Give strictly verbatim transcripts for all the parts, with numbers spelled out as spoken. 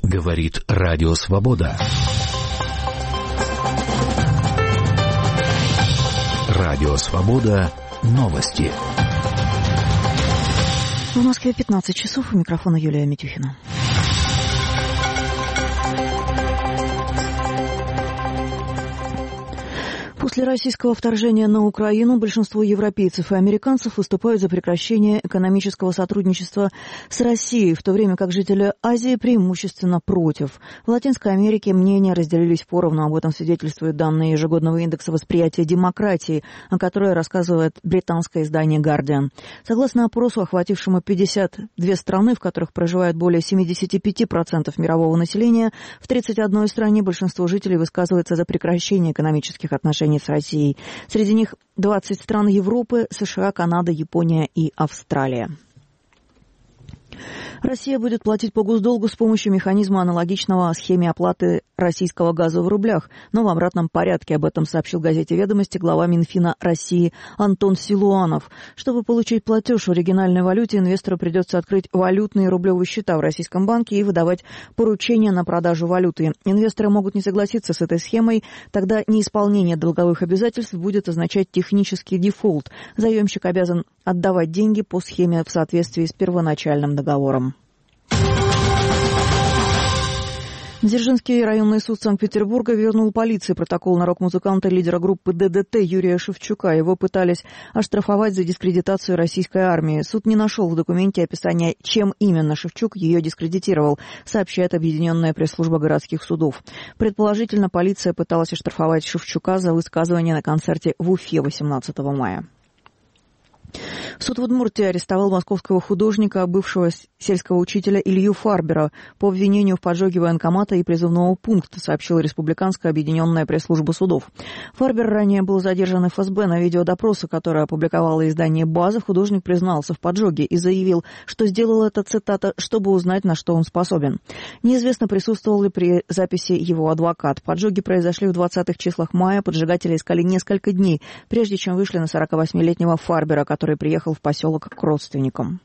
Говорит Радио Свобода. Радио Свобода. Новости. В Москве пятнадцать часов. У микрофона Юлия Митюхина. После российского вторжения на Украину большинство европейцев и американцев выступают за прекращение экономического сотрудничества с Россией, в то время как жители Азии преимущественно против. В Латинской Америке мнения разделились поровну. Об этом свидетельствуют данные ежегодного индекса восприятия демократии, о которой рассказывает британское издание «Гардиан». Согласно опросу, охватившему пятьдесят две страны, в которых проживает более семьдесят пять процентов мирового населения, в тридцати одной стране большинство жителей высказывается за прекращение экономических отношений с Россией. Среди них двадцать стран Европы, США, Канада, Япония и Австралия. Россия будет платить по госдолгу с помощью механизма, аналогичного схеме оплаты российского газа в рублях, но в обратном порядке. Об этом сообщил газете «Ведомости» глава Минфина России Антон Силуанов. Чтобы получить платеж в оригинальной валюте, инвестору придется открыть валютные рублевые счета в российском банке и выдавать поручения на продажу валюты. Инвесторы могут не согласиться с этой схемой, тогда неисполнение долговых обязательств будет означать технический дефолт. Заемщик обязан отдавать деньги по схеме в соответствии с первоначальным договором. Дзержинский районный суд Санкт-Петербурга вернул полиции протокол на рок-музыканта и лидера группы ДДТ Юрия Шевчука. Его пытались оштрафовать за дискредитацию российской армии. Суд не нашел в документе описания, чем именно Шевчук ее дискредитировал, сообщает объединенная пресс-служба городских судов. Предположительно, полиция пыталась оштрафовать Шевчука за высказывание на концерте в Уфе восемнадцатого мая. Суд в Удмуртии арестовал московского художника, бывшего сельского учителя Илью Фарбера, по обвинению в поджоге военкомата и призывного пункта, сообщила Республиканская объединенная пресс-служба судов. Фарбер ранее был задержан эф эс бэ на видеодопросе, которое опубликовало издание «База». Художник признался в поджоге и заявил, что сделал это, цитата, чтобы узнать, на что он способен. Неизвестно, присутствовал ли при записи его адвокат. Поджоги произошли в двадцатых числах мая. Поджигатели искали несколько дней, прежде чем вышли на сорокавосьмилетнего Фарбера, который приехал в поселок к родственникам.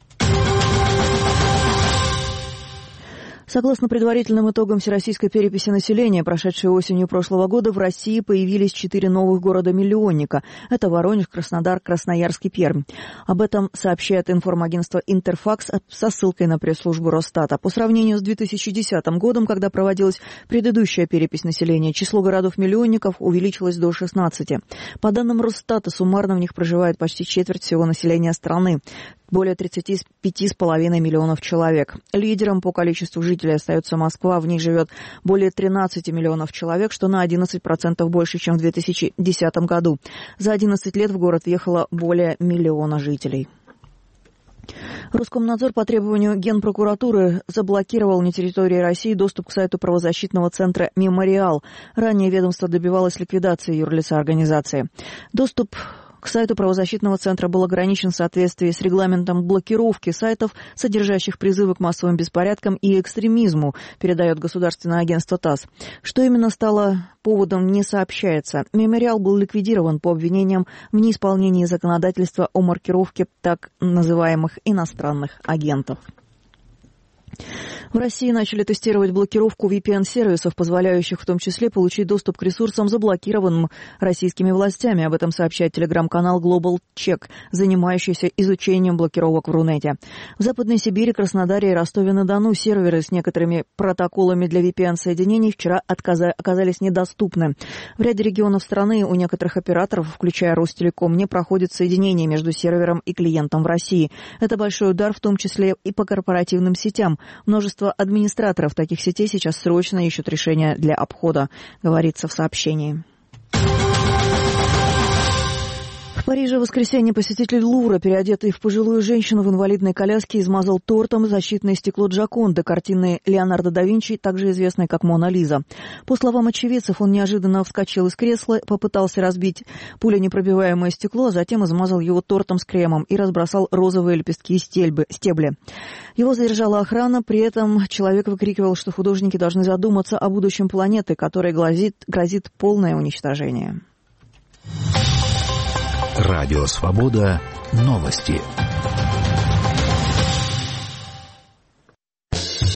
Согласно предварительным итогам всероссийской переписи населения, прошедшей осенью прошлого года, в России появились четыре новых города-миллионника. Это Воронеж, Краснодар, Красноярск и Пермь. Об этом сообщает информагентство «Интерфакс» со ссылкой на пресс-службу Росстата. По сравнению с две тысячи десятым годом, когда проводилась предыдущая перепись населения, число городов-миллионников увеличилось до шестнадцати. По данным Росстата, суммарно в них проживает почти четверть всего населения страны. Более тридцати пяти с половиной миллионов человек. Лидером по количеству жителей остается Москва. В ней живет более тринадцати миллионов человек, что на одиннадцать процентов больше, чем в две тысячи десятом году. За одиннадцать лет в город въехало более миллиона жителей. Роскомнадзор по требованию Генпрокуратуры заблокировал на территории России доступ к сайту правозащитного центра «Мемориал». Ранее ведомство добивалось ликвидации юрлица организации. Доступ к сайту правозащитного центра был ограничен в соответствии с регламентом блокировки сайтов, содержащих призывы к массовым беспорядкам и экстремизму, передает государственное агентство ТАСС. Что именно стало поводом, не сообщается. Мемориал был ликвидирован по обвинениям в неисполнении законодательства о маркировке так называемых иностранных агентов. В России начали тестировать блокировку ви пи эн-сервисов, позволяющих в том числе получить доступ к ресурсам, заблокированным российскими властями. Об этом сообщает телеграм-канал Global Check, занимающийся изучением блокировок в Рунете. В Западной Сибири, Краснодаре и Ростове-на-Дону серверы с некоторыми протоколами для ви пи эн-соединений вчера отказа- оказались недоступны. В ряде регионов страны у некоторых операторов, включая Ростелеком, не проходит соединение между сервером и клиентом в России. Это большой удар, в том числе и по корпоративным сетям. Множество администраторов таких сетей сейчас срочно ищут решения для обхода, говорится в сообщении. В Париже в воскресенье посетитель Лувра, переодетый в пожилую женщину в инвалидной коляске, измазал тортом защитное стекло Джоконды, картины Леонардо да Винчи, также известной как «Мона Лиза». По словам очевидцев, он неожиданно вскочил из кресла, попытался разбить пуленепробиваемое стекло, а затем измазал его тортом с кремом и разбросал розовые лепестки и стебли. Его задержала охрана, при этом человек выкрикивал, что художники должны задуматься о будущем планеты, которой грозит, грозит полное уничтожение. Радио Свобода. Новости.